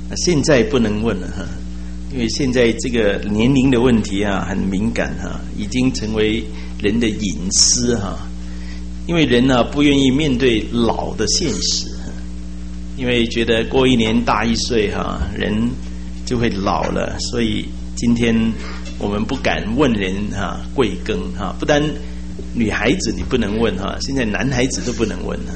现在不能问了哈，因为现在这个年龄的问题啊很敏感哈，已经成为人的隐私哈。因为人呢不愿意面对老的现实，因为觉得过一年大一岁哈，人就会老了，所以今天我们不敢问人哈贵庚哈，不但女孩子你不能问哈，现在男孩子都不能问哈。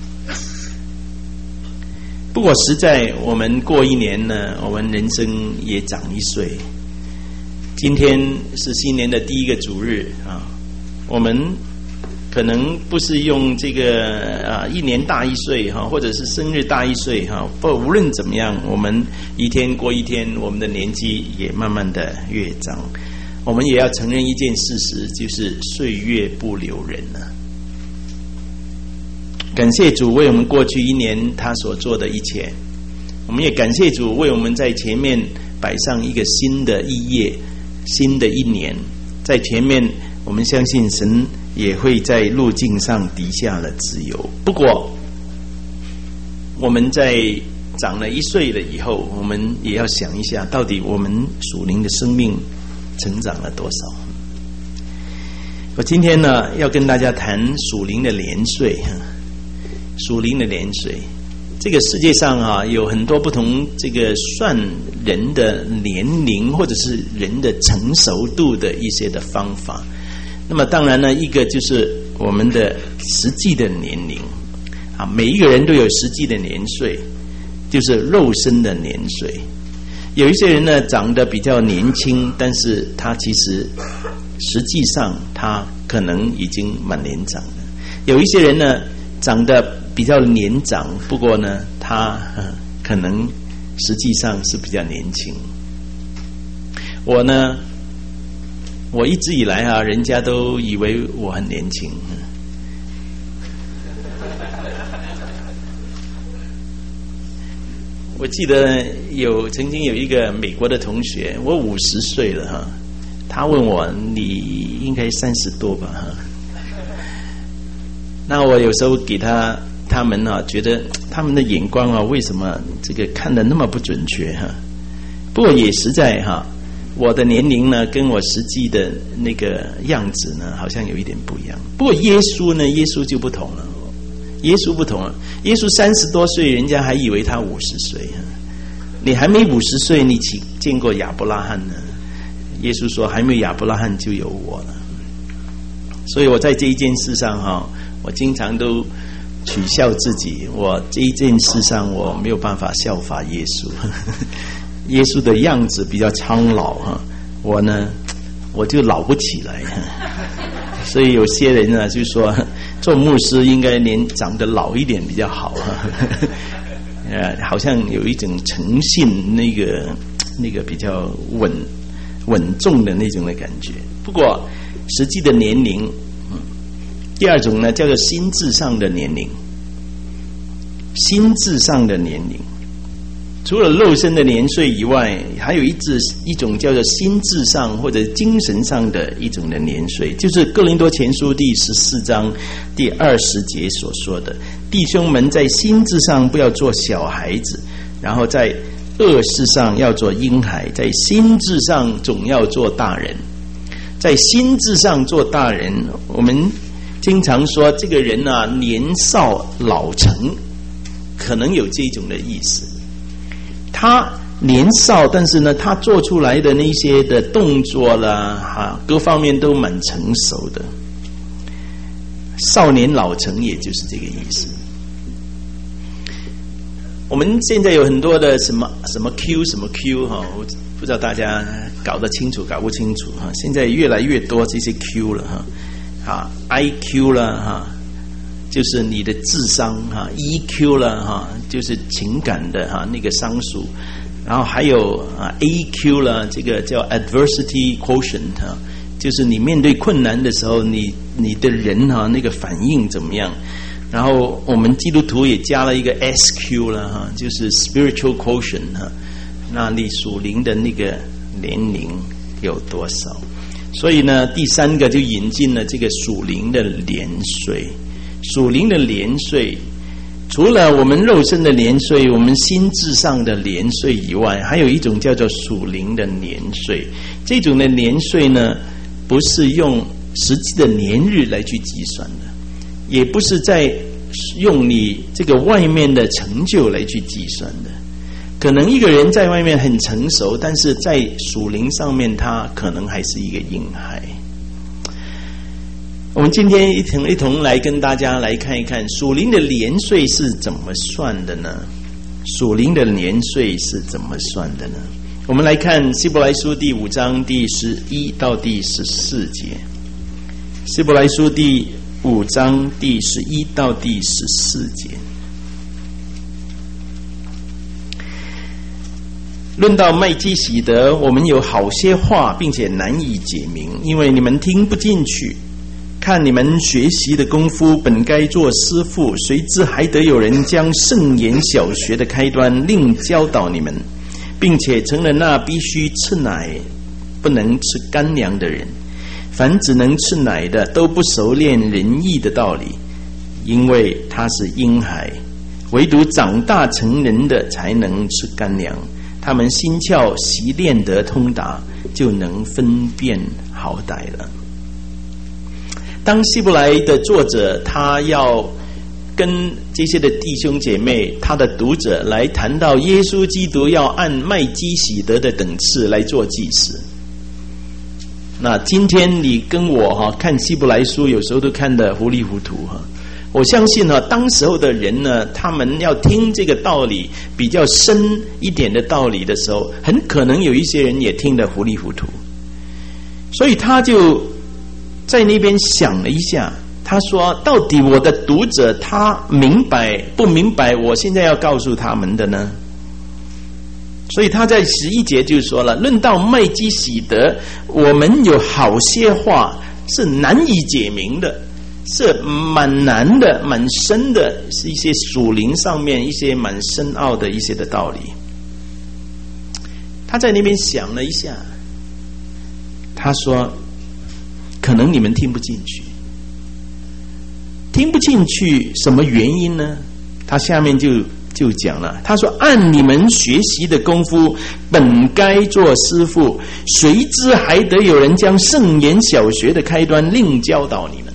不过实在我们过一年呢，我们人生也长一岁。今天是新年的第一个主日啊，我们可能不是用这个一年大一岁哈，或者是生日大一岁哈，不无论怎么样，我们一天过一天，我们的年纪也慢慢的越长。我们也要承认一件事实，就是岁月不留人了。感谢主为我们过去一年他所做的一切，我们也感谢主为我们在前面摆上一个新的一页，新的一年，在前面我们相信神也会在路径上底下了自由。不过我们在长了一岁了以后，我们也要想一下，到底我们属灵的生命成长了多少。我今天呢要跟大家谈属灵的年岁。属灵的年岁，这个世界上啊有很多不同这个算人的年龄或者是人的成熟度的一些的方法。那么当然呢，一个就是我们的实际的年龄啊，每一个人都有实际的年岁，就是肉身的年岁。有一些人呢长得比较年轻，但是他其实实际上他可能已经蛮年长了。有一些人呢长得比较年长，不过呢他可能实际上是比较年轻。我呢，我一直以来啊，人家都以为我很年轻。我记得曾经有一个美国的同学，我50岁了哈，他问我你应该30多吧哈。那我有时候给他们啊，觉得他们的眼光啊，为什么这个看得那么不准确哈？不过也实在哈，我的年龄呢，跟我实际的那个样子呢，好像有一点不一样。不过耶稣呢，耶稣就不同了，耶稣不同了。耶稣30多岁，人家还以为他50岁。你还没50岁，你岂见过亚伯拉罕呢？耶稣说，还没有亚伯拉罕就有我了。所以我在这一件事上哈，我经常都取笑自己，我这一件事上我没有办法效法耶稣。耶稣的样子比较苍老哈，我呢我就老不起来。所以有些人呢就说，做牧师应该长得老一点比较好。好像有一种诚信，那个比较稳重的那种的感觉。不过实际的年龄，第二种呢叫做心智上的年龄。心智上的年龄，除了肉身的年岁以外，还有一种叫做心智上或者精神上的一种的年岁，就是哥林多前书第14章第20节所说的，弟兄们在心智上不要做小孩子，然后在恶事上要做婴孩，在心智上总要做大人。在心智上做大人，我们经常说这个人啊年少老成，可能有这种的意思。他年少，但是呢他做出来的那些的动作啦各方面都蛮成熟的。少年老成也就是这个意思。我们现在有很多的什么 Q 什么 Q 哈，我不知道大家搞得清楚搞不清楚哈。现在越来越多这些 Q 了哈，IQ 了哈，就是你的智商哈 ，EQ 了哈，就是情感的哈那个商数，然后还有AQ 了，这个叫 Adversity Quotient 哈，就是你面对困难的时候，你的人哈那个反应怎么样？然后我们基督徒也加了一个 SQ 了哈，就是 Spiritual Quotient 哈，那你属灵的那个年龄有多少？所以呢，第三个就引进了这个属灵的年岁。属灵的年岁除了我们肉身的年岁，我们心智上的年岁以外，还有一种叫做属灵的年岁。这种的年岁呢，不是用实际的年日来去计算的，也不是在用你这个外面的成就来去计算的。可能一个人在外面很成熟，但是在属灵上面他可能还是一个婴孩。我们今天一同来跟大家来看一看属灵的年岁是怎么算的呢？属灵的年岁是怎么算的呢？我们来看希伯来书第5章第11到第14节。希伯来书第5章第11到第14节。论到麦基洗德，我们有好些话，并且难以解明，因为你们听不进去。看你们学习的功夫，本该做师傅，谁知还得有人将圣言小学的开端另教导你们，并且成了那必须吃奶不能吃干粮的人。凡只能吃奶的，都不熟练仁义的道理，因为他是婴孩；唯独长大成人的才能吃干粮。他们心窍习练得通达，就能分辨好歹了。当希伯来的作者他要跟这些的弟兄姐妹，他的读者来谈到耶稣基督要按麦基洗德的等次来做祭司。那今天你跟我看希伯来书，有时候都看得糊里糊涂我相信当时候的人呢，他们要听这个道理比较深一点的道理的时候，很可能有一些人也听得糊里糊涂，所以他就在那边想了一下，他说到底我的读者他明白不明白我现在要告诉他们的呢？所以他在11节就说了，论到麦基洗德，我们有好些话是难以解明的，是蛮难的蛮深的，是一些属灵上面一些蛮深奥的一些的道理。他在那边想了一下，他说可能你们听不进去。听不进去什么原因呢？他下面就讲了，他说按你们学习的功夫，本该做师傅，谁知还得有人将圣言小学的开端另教导你们，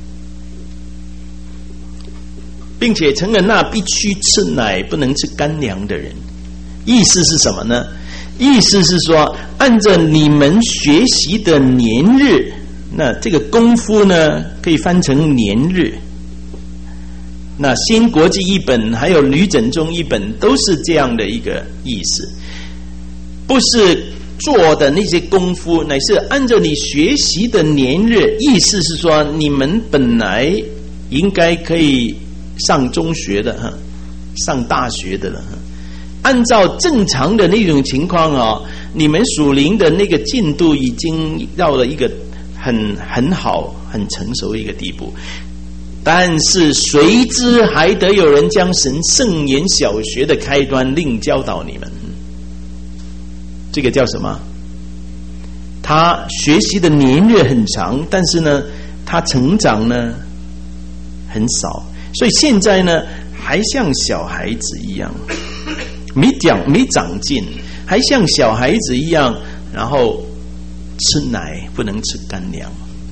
并且成了那必须吃奶不能吃干粮的人。意思是什么呢？意思是说按照你们学习的年日，那这个功夫呢可以翻成年日。那新国际译本还有吕整中译本都是这样的一个意思，不是做的那些功夫，乃是按照你学习的年日。意思是说你们本来应该可以上中学的上大学的了，按照正常的那种情况你们属灵的那个进度已经到了一个很好很成熟的一个地步，但是谁知还得有人将圣言小学的开端另教导你们。这个叫什么？他学习的年日很长，但是呢他成长呢很少，所以现在呢还像小孩子一样，没长进，还像小孩子一样，然后吃奶不能吃干粮。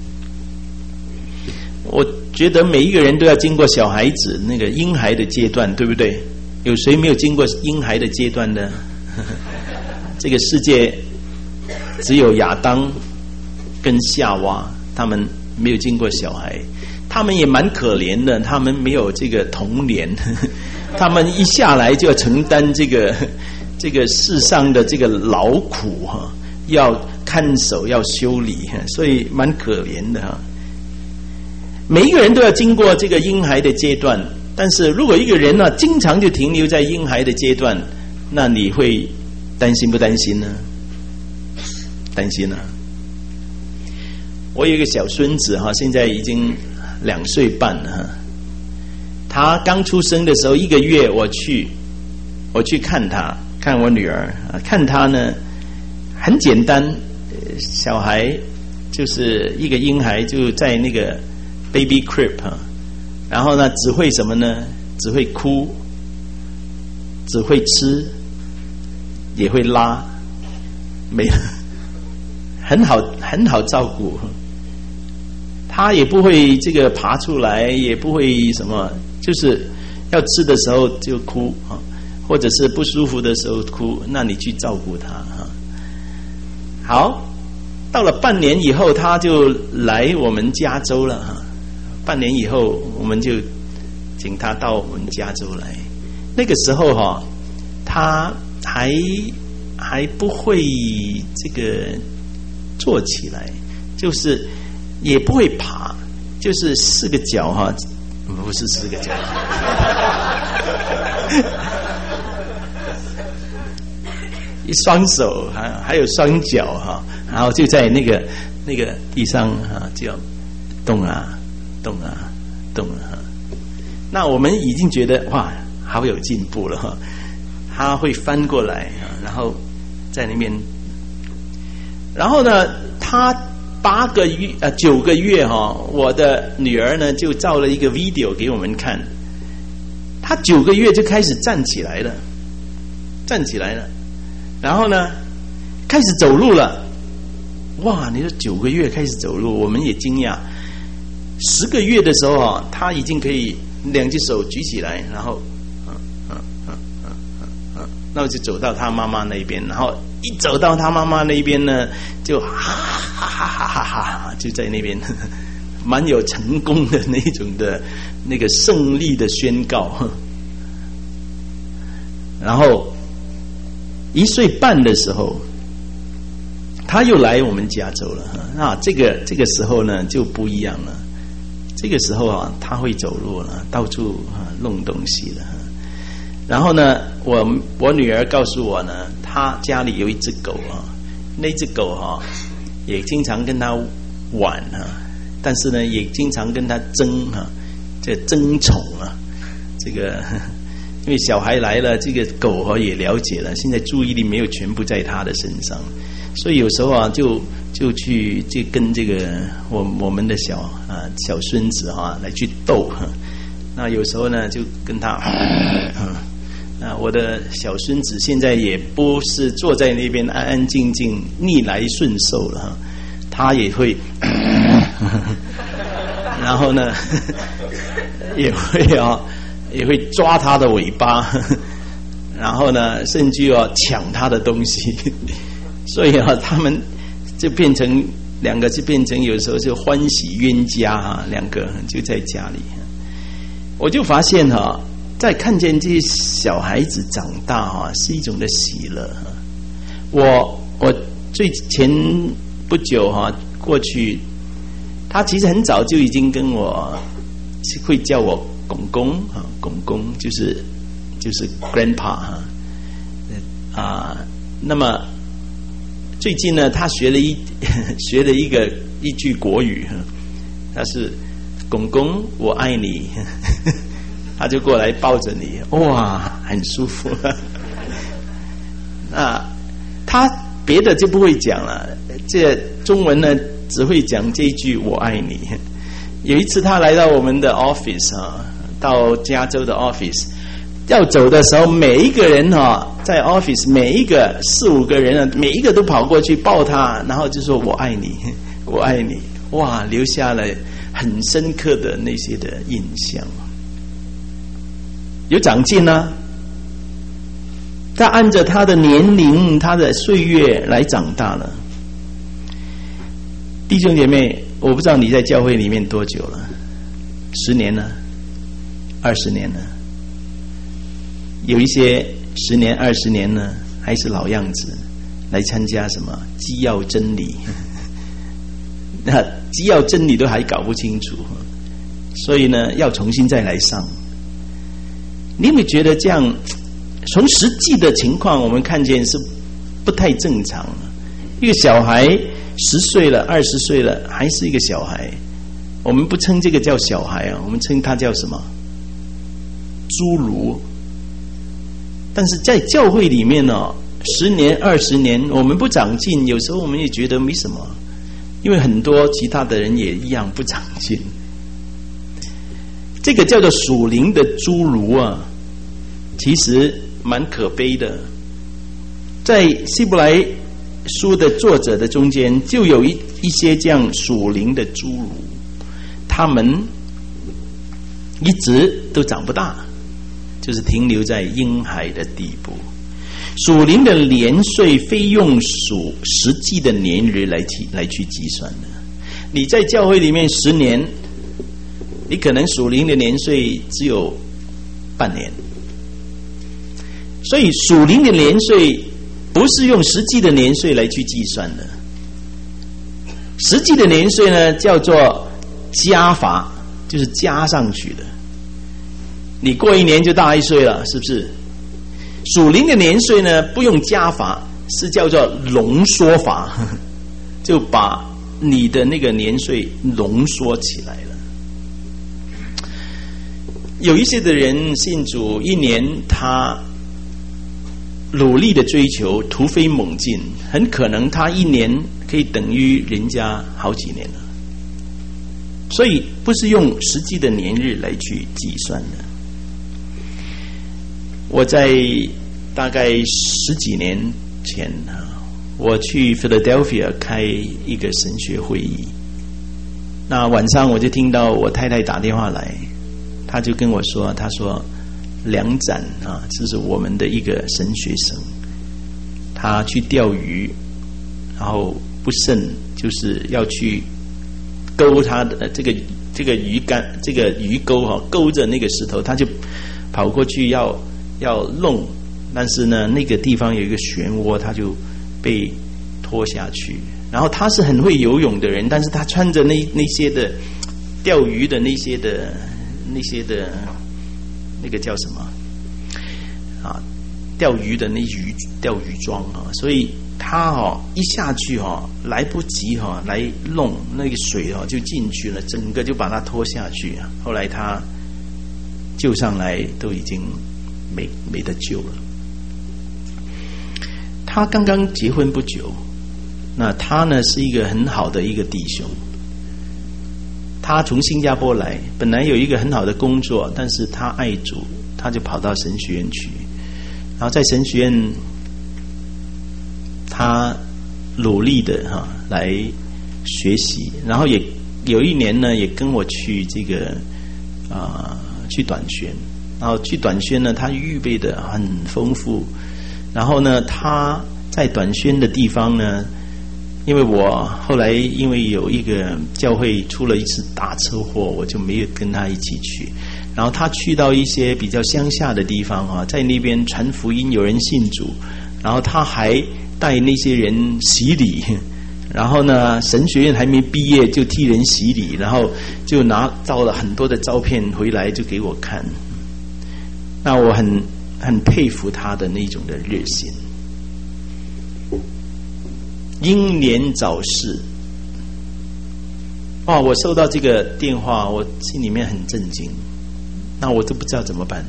我觉得每一个人都要经过小孩子那个婴孩的阶段，对不对？有谁没有经过婴孩的阶段呢？这个世界只有亚当跟夏娃，他们没有经过小孩，他们也蛮可怜的，他们没有这个童年，他们一下来就要承担这个世上的这个劳苦要看守要修理，所以蛮可怜的每一个人都要经过这个婴孩的阶段，但是如果一个人经常就停留在婴孩的阶段，那你会担心不担心呢？担心啊！我有一个小孙子现在已经2岁半了他刚出生的时候1个月，我去看他，看我女儿看他呢很简单，小孩就是一个婴孩就在那个baby crib 然后呢只会什么呢？ 只会哭，只会吃，也会拉，没了，很好照顾。他也不会这个爬出来，也不会什么，就是要吃的时候就哭啊，或者是不舒服的时候哭，那你去照顾他哈。好，到了半年以后，他就来我们加州了哈。半年以后，我们就请他到我们加州来。那个时候哈，他还不会这个坐起来，就是也不会爬，就是4个脚哈，不是4个脚，一双手还有双脚哈，然后就在那个地上哈，就动啊动啊动啊。那我们已经觉得哇，好有进步了哈。他会翻过来，然后在那边，然后呢，他9个月哈，我的女儿呢就照了一个 video 给我们看，他9个月就开始站起来了，然后呢开始走路了。哇，你说9个月开始走路，我们也惊讶。10个月的时候啊，他已经可以2只手举起来，然后那就走到他妈妈那边，然后一走到他妈妈那边呢，就哈哈哈哈哈哈，就在那边蛮有成功的那种的那个胜利的宣告。然后1岁半的时候，他又来我们加州了啊。这个时候呢就不一样了，这个时候啊他会走路了，到处弄东西了。然后呢，我女儿告诉我呢，她家里有一只狗啊，那只狗哈也经常跟她玩啊，但是呢也经常跟她争啊，这争宠啊，这个因为小孩来了，这个狗哈也了解了，现在注意力没有全部在她的身上，所以有时候啊就跟这个我们的小孙子哈来去斗哈，那有时候呢就跟他我的小孙子现在也不是坐在那边安安静静逆来顺受了，他也会然后呢也会抓他的尾巴，然后呢甚至要抢他的东西，所以他们就变成2个，就变成有时候就欢喜冤家2个就在家里。我就发现在看见这些小孩子长大是一种的喜乐。我最前不久过去，他其实很早就已经跟我会叫我公公就是 grandpa 那么最近呢，他学了一句国语，他是公公我爱你，他就过来抱着你，哇，很舒服。那他别的就不会讲了，这中文呢只会讲这一句我爱你。有一次他来到我们的 office 到加州的 office， 要走的时候，每一个人在 office 每一个4-5个人每一个都跑过去抱他，然后就说我爱你，我爱你，哇，留下了很深刻的那些的印象。有长进啊，他按着他的年龄他的岁月来长大了。弟兄姐妹，我不知道你在教会里面多久了，10年了，20年了，有一些10年20年呢还是老样子，来参加什么基要真理，那基要真理都还搞不清楚，所以呢要重新再来上。你有没有觉得这样从实际的情况我们看见是不太正常？一个小孩10岁了20岁了还是一个小孩，我们不称这个叫小孩我们称他叫什么？侏儒。但是在教会里面10年20年我们不长进，有时候我们也觉得没什么，因为很多其他的人也一样不长进。 这个叫做属灵的侏儒啊，其实蛮可悲的。在希伯来书的作者的中间，就有一些这样属灵的侏儒，他们一直都长不大，就是停留在婴孩的地步。属灵的年岁非用实际的年日来去计算的。你在教会里面10年，你可能属灵的年岁只有半年。所以属灵的年岁不是用实际的年岁来去计算的。实际的年岁呢，叫做加法，就是加上去的。你过1年就大1岁了，是不是？属灵的年岁呢，不用加法，是叫做浓缩法，就把你的那个年岁浓缩起来了。有一些的人信主1年，他努力的追求，突飞猛进，很可能他1年可以等于人家好几年了。所以不是用实际的年日来去计算的。我在大概10几年前，我去 Philadelphia 开一个神学会议。那晚上我就听到我太太打电话来，她就跟我说，她说梁展啊，这是我们的一个神学生，他去钓鱼，然后不慎就是要去勾他的这个鱼竿，这个鱼钩勾着那个石头，他就跑过去要弄，但是呢那个地方有一个漩涡，他就被拖下去。然后他是很会游泳的人，但是他穿着那些的钓鱼的那些的那个叫什么啊？钓鱼的钓鱼装啊，所以他一下去来不及来弄那个水就进去了，整个就把他拖下去。后来他救上来都已经没得救了。他刚刚结婚不久，那他呢是一个很好的一个弟兄，他从新加坡来，本来有一个很好的工作，但是他爱主，他就跑到神学院去，然后在神学院他努力的来学习，然后也有1年呢也跟我去这个去短宣，然后去短宣呢他预备的很丰富，然后呢他在短宣的地方呢，因为我后来因为有一个教会出了一次大车祸，我就没有跟他一起去。然后他去到一些比较乡下的地方在那边传福音，有人信主，然后他还带那些人洗礼，然后呢神学院还没毕业就替人洗礼，然后就拿到了很多的照片回来就给我看。那我很佩服他的那种的热心。英年早逝，我收到这个电话，我心里面很震惊，那我都不知道怎么办。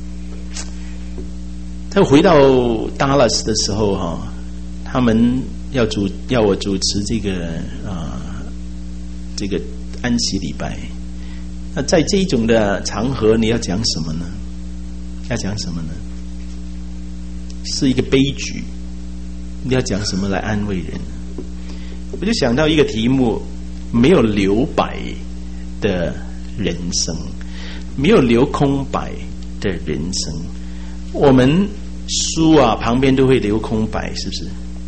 他回到 Dallas 的时候他们要我主持这个安息礼拜。那在这一种的场合，你要讲什么呢？是一个悲剧，你要讲什么来安慰人？我就想到一个题目：没有留白的人生，没有留空白的人生。我们书旁边都会留空白，是不是？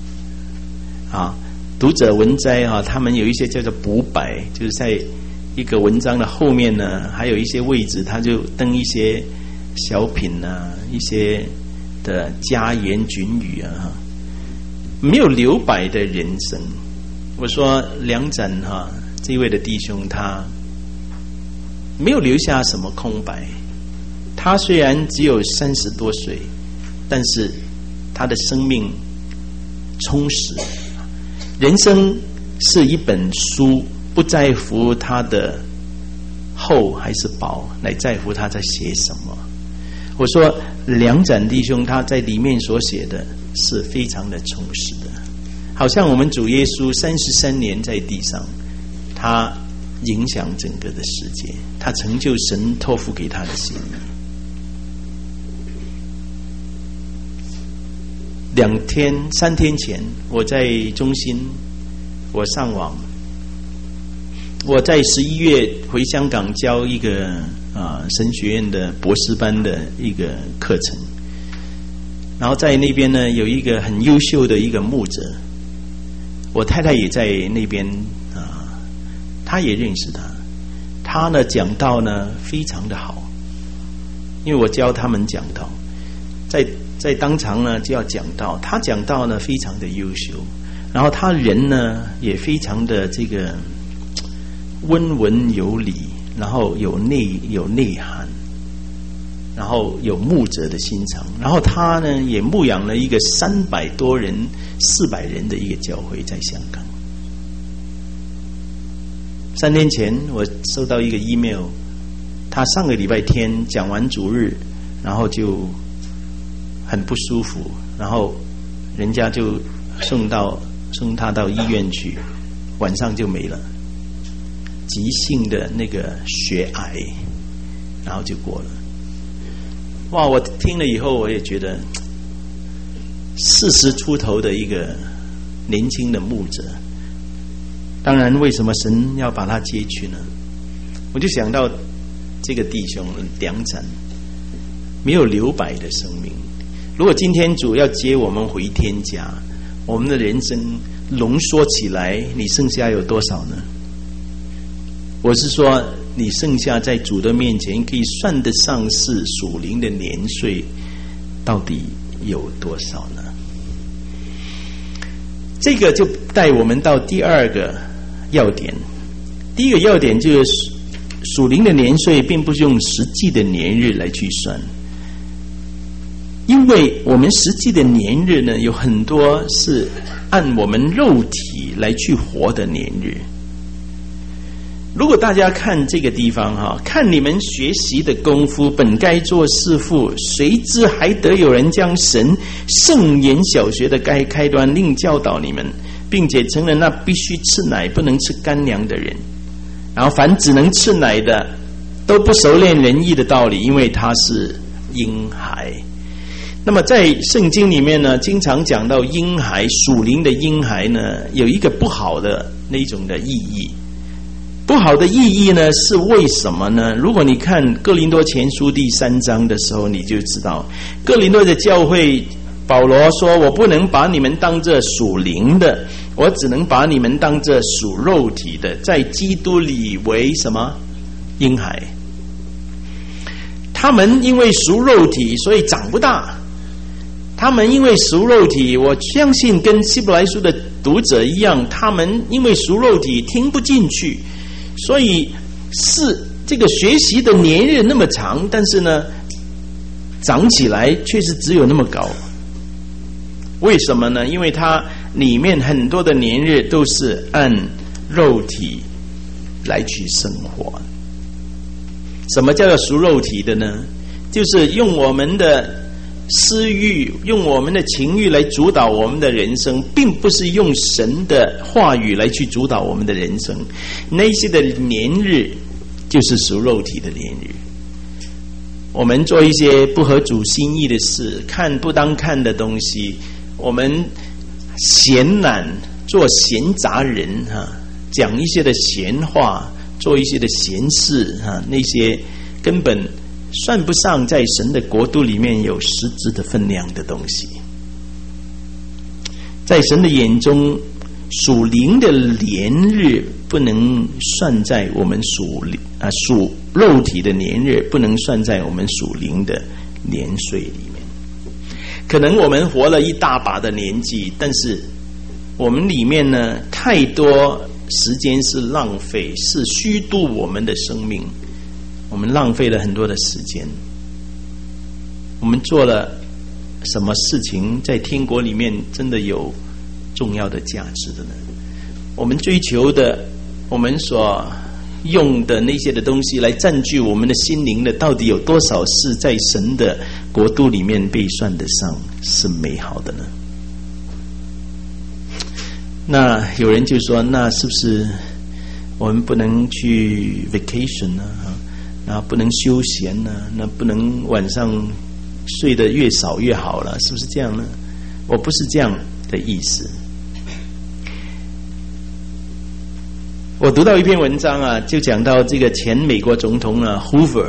读者文摘他们有一些叫做补白，就是在一个文章的后面呢，还有一些位置，他就登一些小品一些的家言军语没有留白的人生。我说梁展这位的弟兄，他没有留下什么空白。他虽然只有30多岁，但是他的生命充实。人生是一本书，不在乎他的厚还是薄，乃在乎他在写什么。我说梁展弟兄他在里面所写的是非常的充实的，好像我们主耶稣33年在地上，他影响整个的世界，他成就神托付给他的心意。3天前，我在中心，我上网，我在11月回香港教一个神学院的博士班的一个课程，然后在那边呢有一个很优秀的一个牧者，我太太也在那边她也认识他呢讲道呢非常的好，因为我教他们讲道，在当场呢就要讲道，他讲道呢非常的优秀，然后他人呢也非常的这个温文有礼，然后有内涵，然后有牧者的心肠，然后他呢也牧养了一个300多人、400人的一个教会在香港。3天前我收到一个 email， 他上个礼拜天讲完主日，然后就很不舒服，然后人家就送他到医院去，晚上就没了，急性的那个血癌，然后就过了。哇！我听了以后，我也觉得40出头的一个年轻的牧者，当然为什么神要把他接去呢？我就想到这个弟兄梁展没有留白的生命。如果今天主要接我们回天家，我们的人生浓缩起来，你剩下有多少呢？我是说，你剩下在主的面前可以算得上是属灵的年岁，到底有多少呢？这个就带我们到第二个要点。第一个要点就是属灵的年岁并不是用实际的年日来去算，因为我们实际的年日呢，有很多是按我们肉体来去活的年日。如果大家看这个地方看你们学习的功夫，本该做师傅，谁知还得有人将神圣言小学的该开端另教导你们，并且承认那必须吃奶不能吃干粮的人，然后凡只能吃奶的都不熟练仁义的道理，因为他是婴孩。那么在圣经里面呢，经常讲到婴孩，属灵的婴孩呢，有一个不好的那种的意义。不好的意义呢，是为什么呢？如果你看哥林多前书第3章的时候，你就知道哥林多的教会，保罗说，我不能把你们当作属灵的，我只能把你们当作属肉体的，在基督里为什么？婴孩。他们因为属肉体，所以长不大。他们因为属肉体，我相信跟希伯来书的读者一样，他们因为属肉体听不进去，所以是这个学习的年日那么长，但是呢长起来却是只有那么高。为什么呢？因为它里面很多的年日都是按肉体来去生活。什么叫做属肉体的呢？就是用我们的私欲，用我们的情欲来主导我们的人生，并不是用神的话语来去主导我们的人生。那些的年日就是属肉体的年日。我们做一些不合主心意的事，看不当看的东西，我们闲懒，做闲杂人讲一些的闲话，做一些的闲事那些根本算不上在神的国度里面有实质的分量的东西。在神的眼中，属灵的年日不能算在我们属肉体的年日不能算在我们属灵的年岁里面。可能我们活了一大把的年纪，但是我们里面呢，太多时间是浪费，是虚度我们的生命。我们浪费了很多的时间，我们做了什么事情在天国里面真的有重要的价值的呢？我们追求的，我们所用的那些的东西来占据我们的心灵的，到底有多少是在神的国度里面被算得上是美好的呢？那有人就说，那是不是我们不能去 vacation 然后不能休闲那不能晚上睡得越少越好了，是不是这样呢？我不是这样的意思。我读到一篇文章就讲到这个前美国总统Hoover，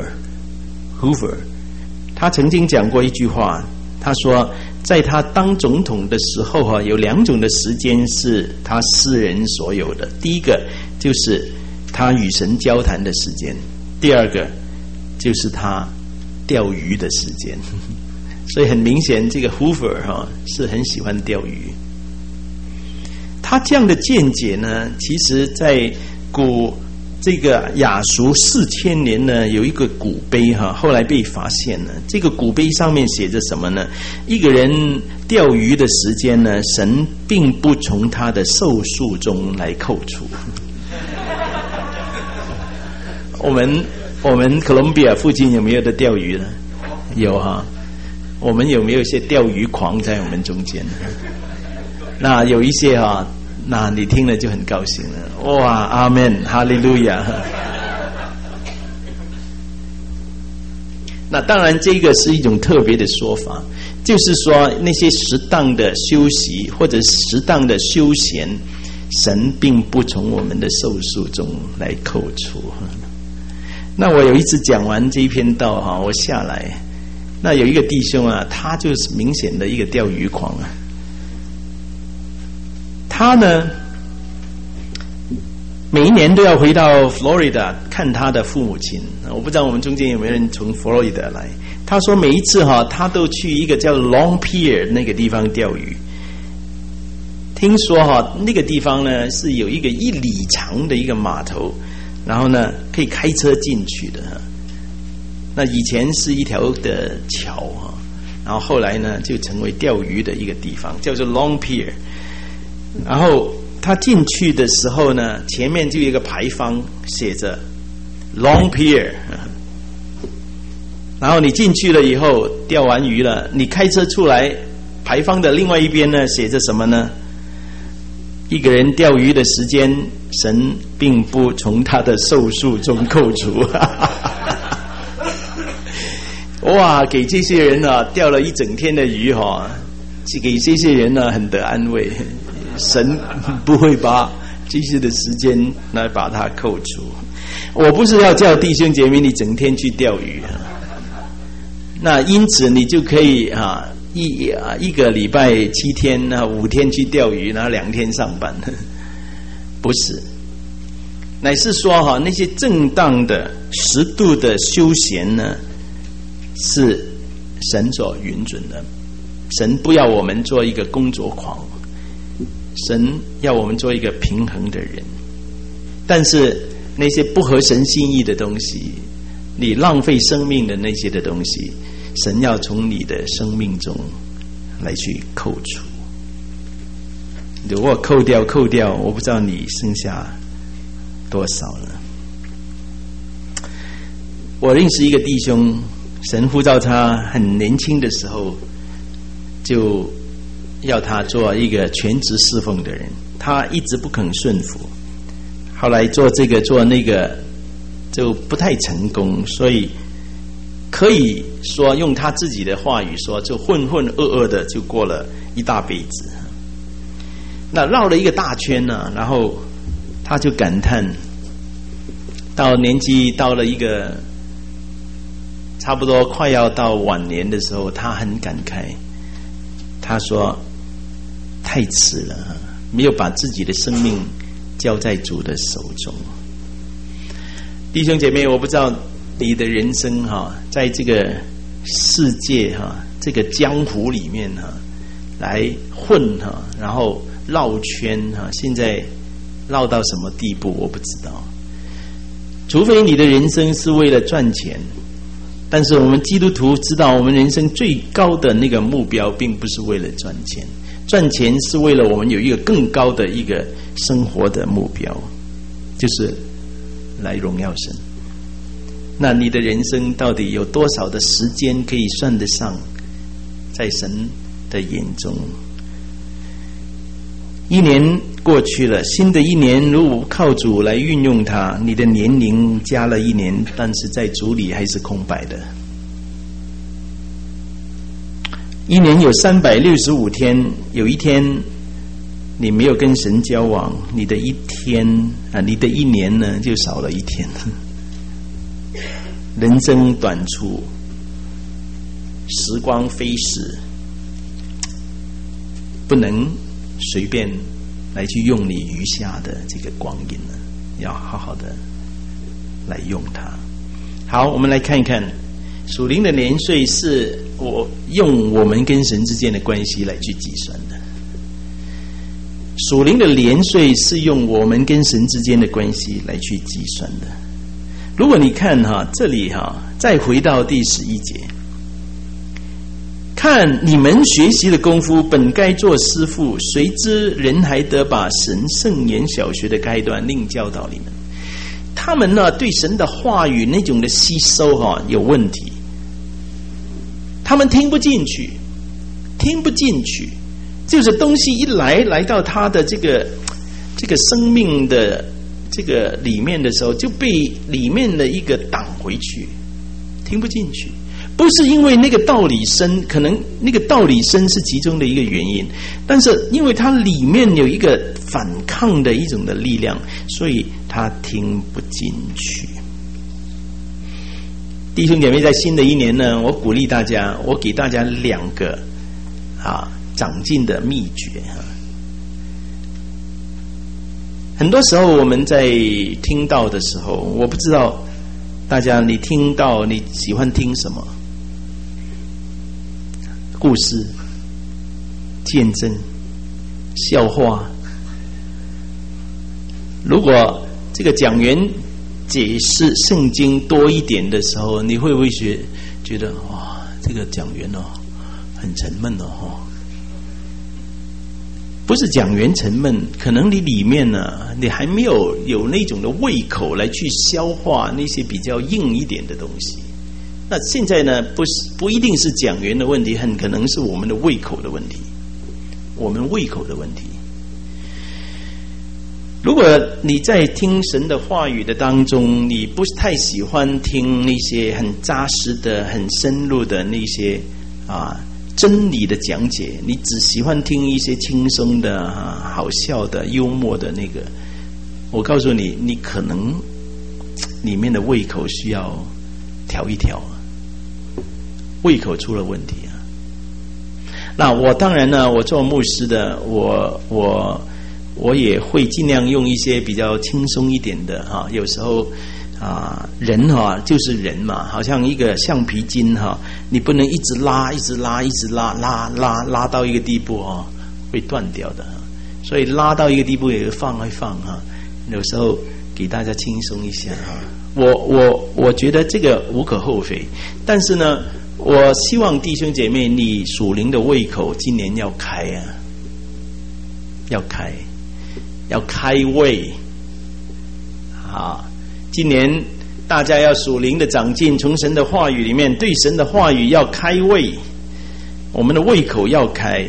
他曾经讲过一句话，他说在他当总统的时候有2种的时间是他私人所有的，第一个就是他与神交谈的时间，第二个就是他钓鱼的时间。所以很明显这个 Hoover 是很喜欢钓鱼。他这样的见解呢，其实在这个亚述4000年呢，有一个古碑后来被发现了。这个古碑上面写着什么呢？一个人钓鱼的时间呢，神并不从他的寿数中来扣除。我们哥伦比亚附近有没有的钓鱼呢？有我们有没有一些钓鱼狂在我们中间？那有一些那你听了就很高兴了，哇，阿们，哈利路亚。那当然这个是一种特别的说法，就是说那些适当的休息或者适当的休闲，神并不从我们的寿数中来扣除。那我有一次讲完这一篇道我下来，那有一个弟兄他就是明显的一个钓鱼狂他呢每一年都要回到 Florida 看他的父母亲。我不知道我们中间有没有人从 Florida 来。他说每一次他都去一个叫 Long Pier 那个地方钓鱼。听说那个地方呢是有一个1里长的一个码头，然后呢可以开车进去的。那以前是一条的桥然后后来呢就成为钓鱼的一个地方，叫做 Long Pier。然后他进去的时候呢，前面就有一个牌坊写着 Long Pier。然后你进去了以后，钓完鱼了，你开车出来，牌坊的另外一边呢写着什么呢？一个人钓鱼的时间，神并不从他的寿数中扣除。哇，给这些人钓了一整天的鱼给这些人很得安慰。神不会把这些的时间来把它扣除。我不是要叫弟兄姐妹你整天去钓鱼那因此你就可以一个礼拜7天5天去钓鱼，然后2天上班。不是，乃是说那些正当的适度的休闲呢，是神所允准的。神不要我们做一个工作狂，神要我们做一个平衡的人。但是那些不合神心意的东西，你浪费生命的那些的东西，神要从你的生命中来去扣除。如果扣掉，我不知道你剩下多少了。我认识一个弟兄，神呼召他很年轻的时候就要他做一个全职侍奉的人，他一直不肯顺服，后来做这个做那个就不太成功，所以可以说用他自己的话语说，就混混噩噩的就过了一大辈子。那绕了一个大圈呢，然后他就感叹，到年纪到了一个差不多快要到晚年的时候，他很感慨，他说太迟了，没有把自己的生命交在主的手中。弟兄姐妹，我不知道你的人生在这个世界这个江湖里面来混然后绕圈现在绕到什么地步我不知道。除非你的人生是为了赚钱，但是我们基督徒知道，我们人生最高的那个目标并不是为了赚钱，赚钱是为了我们有一个更高的一个生活的目标，就是来荣耀神。那你的人生到底有多少的时间可以算得上在神的眼中？一年过去了，新的一年如果靠主来运用它，你的年龄加了1年，但是在主里还是空白的。1年有365天，有一天你没有跟神交往，你的一天啊，你的1年呢就少了1天。人生短促，时光飞逝，不能随便来去用你余下的这个光阴呢，要好好的来用它。好，我们来看一看属灵的年岁是用我们跟神之间的关系来去计算的。属灵的年岁是用我们跟神之间的关系来去计算的。如果你看这里再回到第11节，看你们学习的功夫，本该做师傅，谁知人还得把神圣言小学的开端另教导你们。他们对神的话语那种的吸收有问题，他们听不进去，就是东西一来到他的这个生命的这个里面的时候，就被里面的一个挡回去，听不进去。不是因为那个道理深，可能那个道理深是其中的一个原因，但是因为它里面有一个反抗的一种的力量，所以他听不进去。弟兄姐妹，在新的一年呢，我鼓励大家，我给大家2个长进的秘诀。很多时候我们在听到的时候，我不知道大家你听到你喜欢听什么？故事、见证、笑话。如果这个讲员解释圣经多一点的时候，你会不会觉得哇，这个讲员很沉闷不是讲员沉闷，可能你里面你还没有那种的胃口来去消化那些比较硬一点的东西。那现在呢，不一定是讲员的问题，很可能是我们的胃口的问题。如果你在听神的话语的当中，你不太喜欢听那些很扎实的、很深入的那些真理的讲解，你只喜欢听一些轻松的、好笑的、幽默的那个，我告诉你，你可能里面的胃口需要调一调，胃口出了问题啊。那我当然呢，我做牧师的，我也会尽量用一些比较轻松一点的有时候人就是人嘛，好像一个橡皮筋你不能一直拉到一个地步会断掉的，所以拉到一个地步也放一放有时候给大家轻松一下我觉得这个无可厚非，但是呢，我希望弟兄姐妹，你属灵的胃口今年要开要开胃今年大家要属灵的长进，从神的话语里面对神的话语要开胃，我们的胃口要开。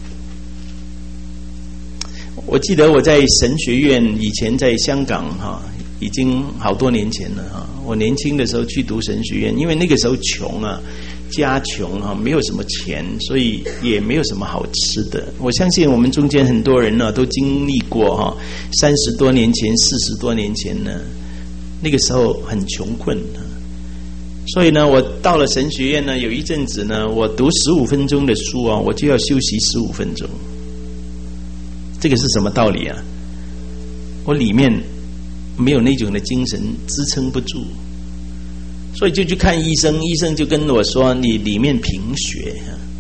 我记得我在神学院以前在香港已经好多年前了我年轻的时候去读神学院，因为那个时候穷家穷没有什么钱，所以也没有什么好吃的。我相信我们中间很多人都经历过30多年前、40多年前呢，那个时候很穷困所以呢，我到了神学院呢，有一阵子呢，我读15分钟的书我就要休息15分钟。这个是什么道理啊？我里面没有那种的精神支撑不住，所以就去看医生，医生就跟我说你里面贫血，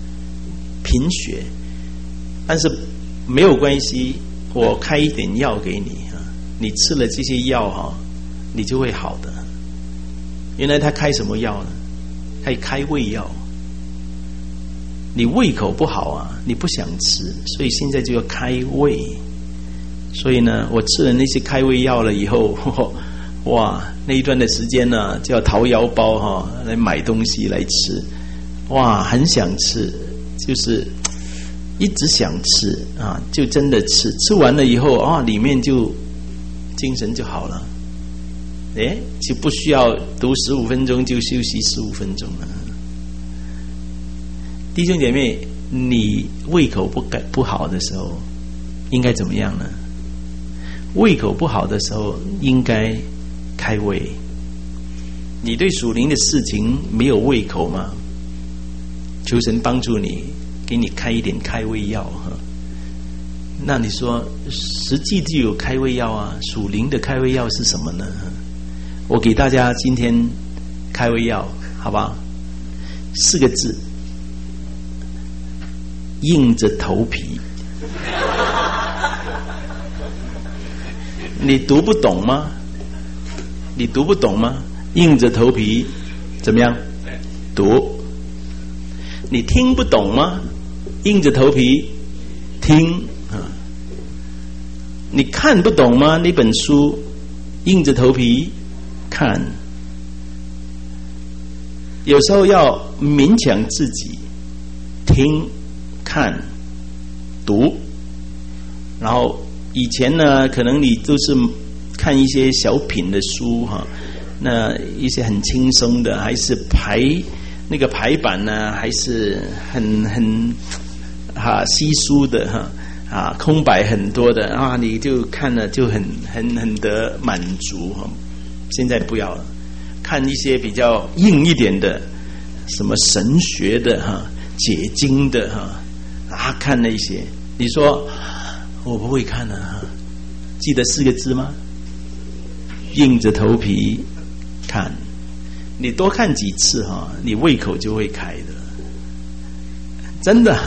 但是没有关系，我开一点药给你你吃了这些药你就会好的。原来他开什么药呢？他开胃药。你胃口不好你不想吃，所以现在就要开胃。所以呢，我吃了那些开胃药了以后哇，那一段的时间呢，就要掏腰包来买东西来吃，哇，很想吃，就是一直想吃啊，就真的吃，吃完了以后啊，里面就精神就好了，就不需要读15分钟就休息15分钟了。弟兄姐妹，你胃口不好的时候应该怎么样呢？胃口不好的时候应该开胃。你对属灵的事情没有胃口吗？求神帮助你，给你开一点开胃药。那你说实际就有开胃药啊，属灵的开胃药是什么呢？我给大家今天开胃药，好吧？4个字，硬着头皮。你读不懂吗？你读不懂吗？硬着头皮怎么样读？你听不懂吗？硬着头皮听啊！你看不懂吗？那本书硬着头皮看。有时候要勉强自己听、看、读，然后以前呢，可能你都是看一些小品的书哈，那一些很轻松的，还是那个排版呢，还是很稀疏的哈空白很多的啊，你就看了就很得满足哈。现在不要了，看一些比较硬一点的，什么神学的哈、解经的哈看那些，你说我不会看啊，记得4个字吗？硬着头皮看。你多看几次哈，你胃口就会开的，真的。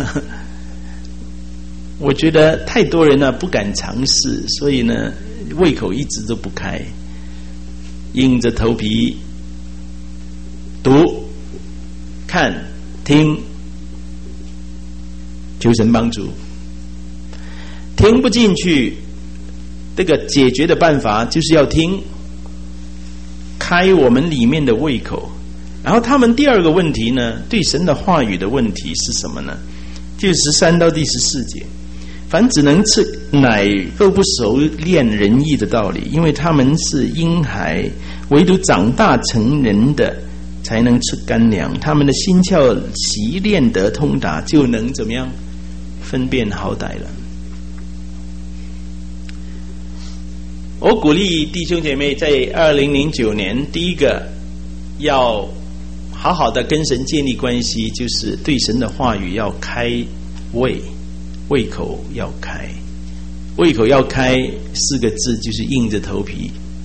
我觉得太多人呢不敢尝试，所以呢胃口一直都不开。硬着头皮读、看、听，求神帮助。听不进去，这个解决的办法就是要听。开我们里面的胃口。然后他们第2个问题呢，对神的话语的问题是什么呢？就是13到第14节，凡只能吃奶都不熟练仁义的道理，因为他们是婴孩，唯独长大成人的才能吃干粮，他们的心窍习练得通达，就能怎么样分辨好歹了。我鼓励弟兄姐妹在2009年第一个要好好的跟神建立关系，就是对神的话语要开胃口要开。胃口要开4个字就是硬着头皮。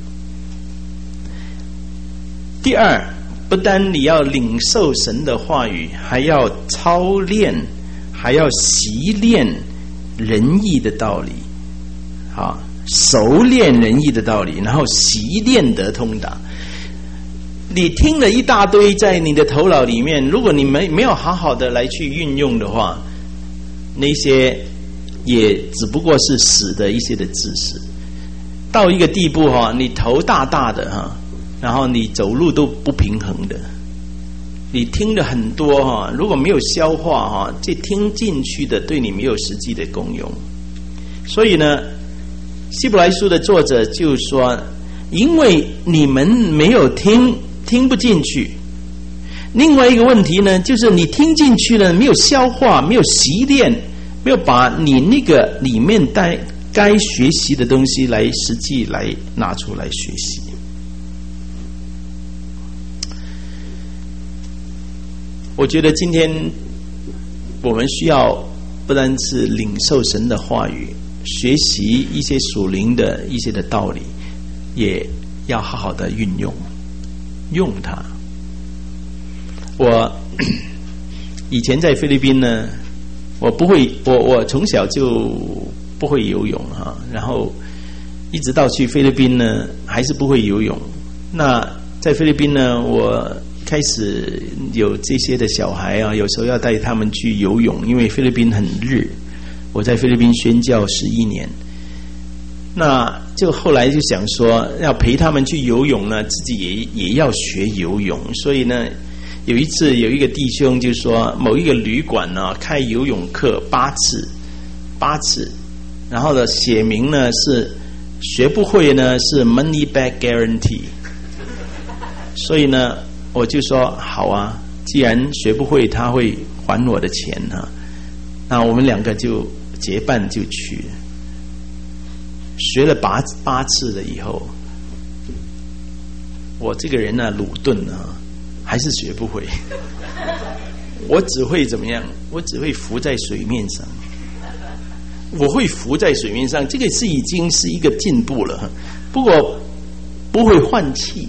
第2，不单你要领受神的话语，还要操练，还要习练仁义的道理，好，熟练仁义的道理，然后习练得通达。你听了一大堆在你的头脑里面，如果你没有好好的来去运用的话，那些也只不过是死的一些的知识。到一个地步你头大大的然后你走路都不平衡的。你听了很多如果没有消化这听进去的对你没有实际的功用。所以呢，希伯来书的作者就说，因为你们没有听不进去。另外一个问题呢，就是你听进去了没有消化，没有习练，没有把你那个里面该学习的东西来实际来拿出来学习。我觉得今天我们需要不单是领受神的话语，学习一些属灵的一些的道理，也要好好的运用它。我以前在菲律宾呢，我从小就不会游泳然后一直到去菲律宾呢还是不会游泳。那在菲律宾呢，我开始有这些的小孩有时候要带他们去游泳，因为菲律宾很热。我在菲律宾宣教11年，那就后来就想说要陪他们去游泳呢，自己也要学游泳。所以呢， 有一次有一个弟兄就说，某一个旅馆呢开游泳课8次，然后呢写明呢是学不会呢是 money back guarantee， 所以呢我就说好啊，既然学不会他会还我的钱啊，那我们2个就结伴就去，学了八次了以后，我这个人呢鲁钝啊，还是学不会。我只会怎么样？我只会浮在水面上。我会浮在水面上，这个是已经是一个进步了。不过不会换气，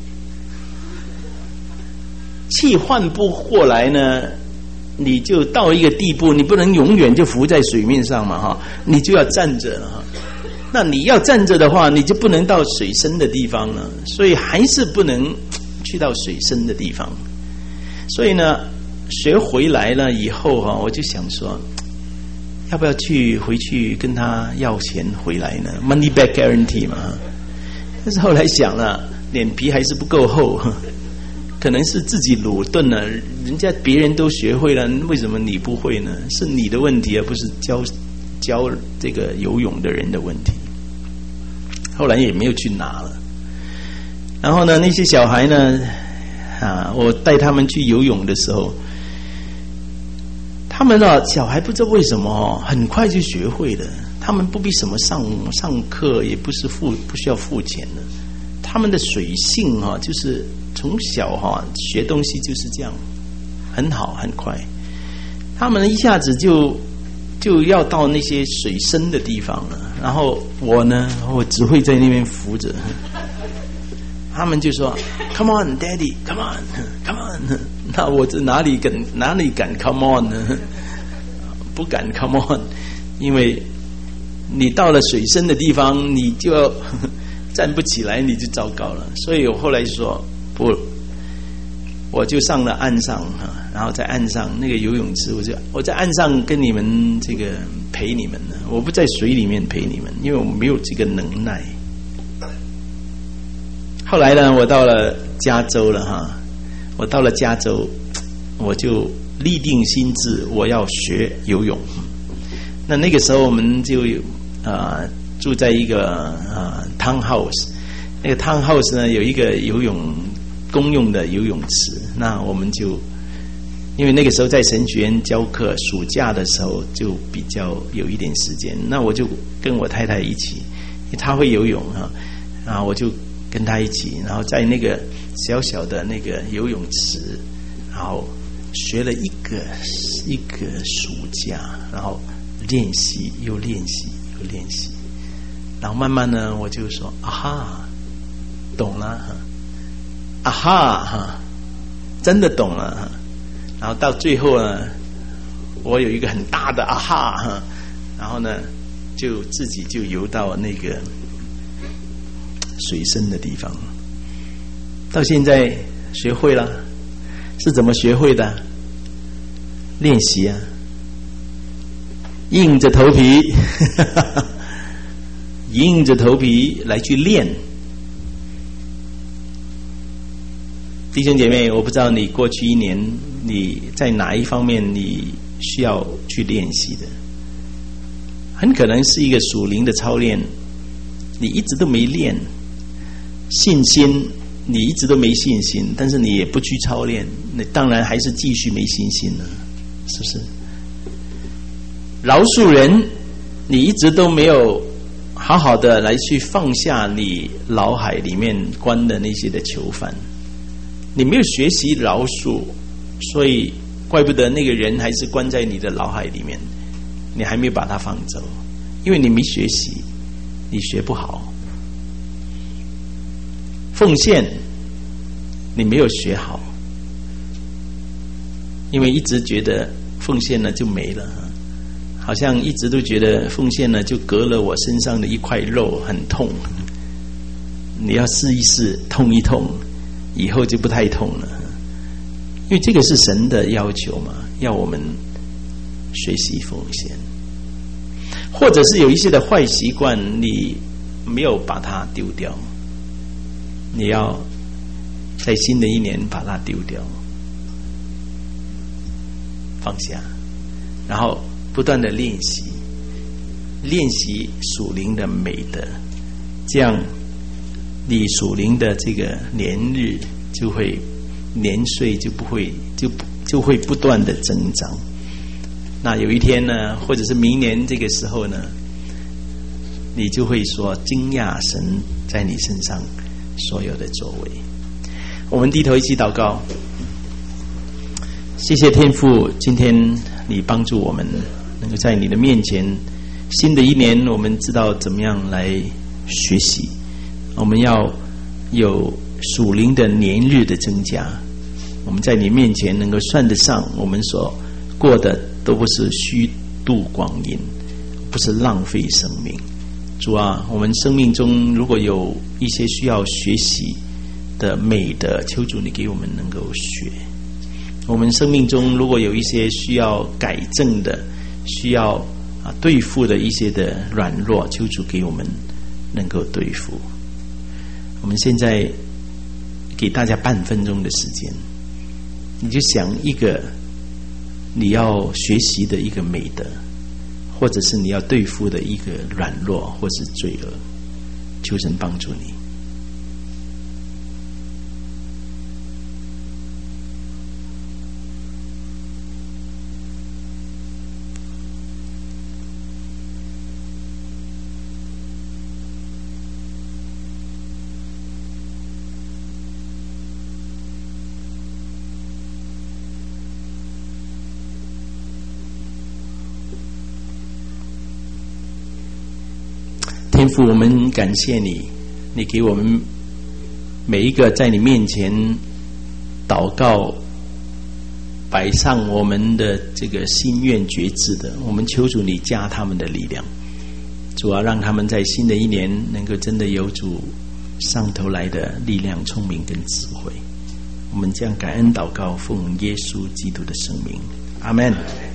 气换不过来呢，你就到一个地步，你不能永远就浮在水面上嘛哈，你就要站着了哈。那你要站着的话，你就不能到水深的地方了，所以还是不能去到水深的地方。所以呢，学回来了以后哈，我就想说，要不要回去跟他要钱回来呢 ？Money back guarantee 嘛。但是后来想了，脸皮还是不够厚，可能是自己鲁钝了。人家别人都学会了，为什么你不会呢？是你的问题，而不是教这个游泳的人的问题。后来也没有去拿了。然后呢，那些小孩呢，我带他们去游泳的时候，他们小孩不知道为什么很快就学会了。他们不必什么上课，也不需要付钱的。他们的水性就是从小学东西就是这样，很好很快。他们一下子就要到那些水深的地方了。然后我呢，我只会在那边扶着。他们就说 "Come on, Daddy, come on, come on"。那我这哪里敢 come on 呢？不敢 come on， 因为你到了水深的地方，你就要站不起来，你就糟糕了。所以我后来说不，我就上了岸上然后在岸上那个游泳池，我在岸上跟你们这个陪你们呢，我不在水里面陪你们，因为我没有这个能耐。后来呢，我到了加州了我到了加州，我就立定心志，我要学游泳。那个时候我们就住在一个townhouse， 那个 townhouse 呢有一个公用的游泳池。那我们就因为那个时候在神学院教课，暑假的时候就比较有一点时间，那我就跟我太太一起，因为她会游泳然后我就跟她一起，然后在那个小小的那个游泳池，然后学了一个暑假，然后练习又练习又练习，然后慢慢呢我就说啊哈，懂了啊哈真的懂了然后到最后呢，我有一个很大的啊哈然后呢就自己就游到那个水深的地方。到现在学会了，是怎么学会的？练习硬着头皮硬着头皮来去练。弟兄姐妹，我不知道你过去一年你在哪一方面你需要去练习的，很可能是一个属灵的操练，你一直都没练。信心你一直都没信心，但是你也不去操练，那当然还是继续没信心了，是不是？饶恕人你一直都没有好好的来去放下你脑海里面关的那些的囚犯，你没有学习饶恕，所以怪不得那个人还是关在你的脑海里面，你还没有把他放走，因为你没学习，你学不好。奉献你没有学好，因为一直觉得奉献了就没了，好像一直都觉得奉献了就隔了我身上的一块肉，很痛。你要试一试，痛一痛，以后就不太痛了。因为这个是神的要求嘛，要我们学习奉献。或者是有一些的坏习惯，你没有把它丢掉，你要在新的一年把它丢掉。 放下，然后不断的练习属灵的美德，这样你属灵的这个年日就会年岁就会不断的增长。那有一天呢，或者是明年这个时候呢，你就会说惊讶神在你身上所有的作为。我们低头一起祷告。谢谢天父，今天你帮助我们能够在你的面前，新的一年我们知道怎么样来学习，我们要有属灵的年日的增加，我们在你面前能够算得上我们所过的都不是虚度光阴，不是浪费生命。主啊，我们生命中如果有一些需要学习的美德，求主你给我们能够学。我们生命中如果有一些需要改正的，需要对付的一些的软弱，求主给我们能够对付。我们现在给大家半分钟的时间，你就想一个你要学习的一个美德，或者是你要对付的一个软弱或是罪恶，求神帮助你。天父，我们感谢你，你给我们每一个在你面前祷告摆上我们的这个心愿决志的，我们求主你加他们的力量，主啊，让他们在新的一年能够真的有主上头来的力量、聪明跟智慧。我们将感恩祷告，奉耶稣基督的圣名，阿们。